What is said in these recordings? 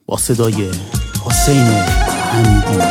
با صدای حسین حمیدی.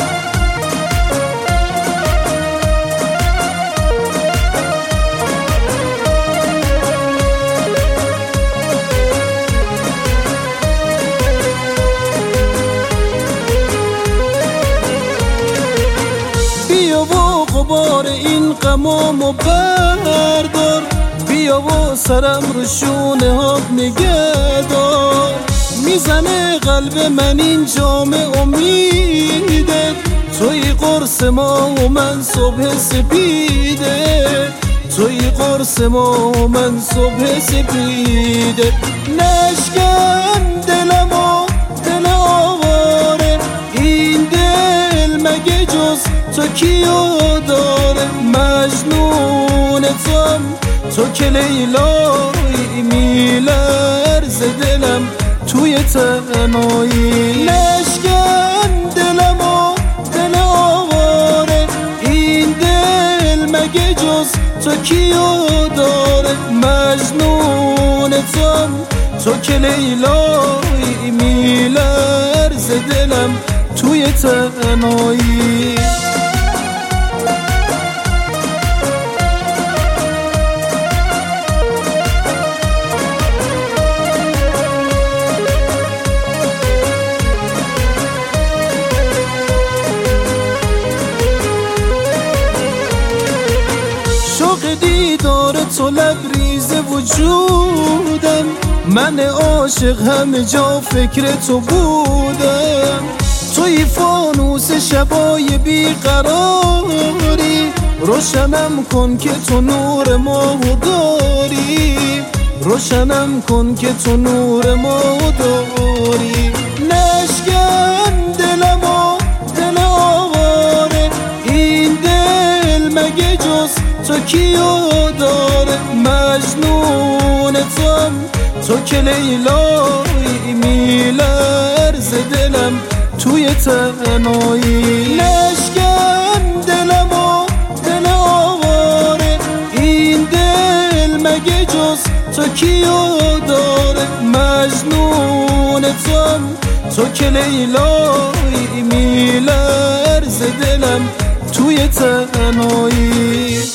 بیا و غبار این غمامو بردار، بیا و سرم رو شونه ها نگهدار. میزنه قلب من این جام امیده، توی قرص ما و من صبح سپیده، توی قرص ما و من صبح سپیده. نشکن دلم و دل آواره، این دل مگه جز تو کیو داره؟ مجنونتم تو که لیلایی، میلرز دلم توی تنهایی. نشکن دلم و دل آواره، این دل مگه جز تو کیو داره؟ مجنونتم تو که لیلایی، میلرز دلم توی تنهایی. شوق دیدار تو لبریز وجودم، من عاشق همه جا فکر تو بودم. توی فانوس شبای بیقراری، روشنم کن که تو نور ماهو داری، روشنم کن که تو نور ماهو داری. نشکن دلم و دل آواره، این دل مگه جز تو کیو داره؟ مجنونتم تو که لیلایی، میلرز دلم توی تنهایی. نشکن دلم و دل آواره، این دل مگه جز تو کیو داره؟ مجنونتم تو که لیلایی، میلرز دلم توی تنهایی.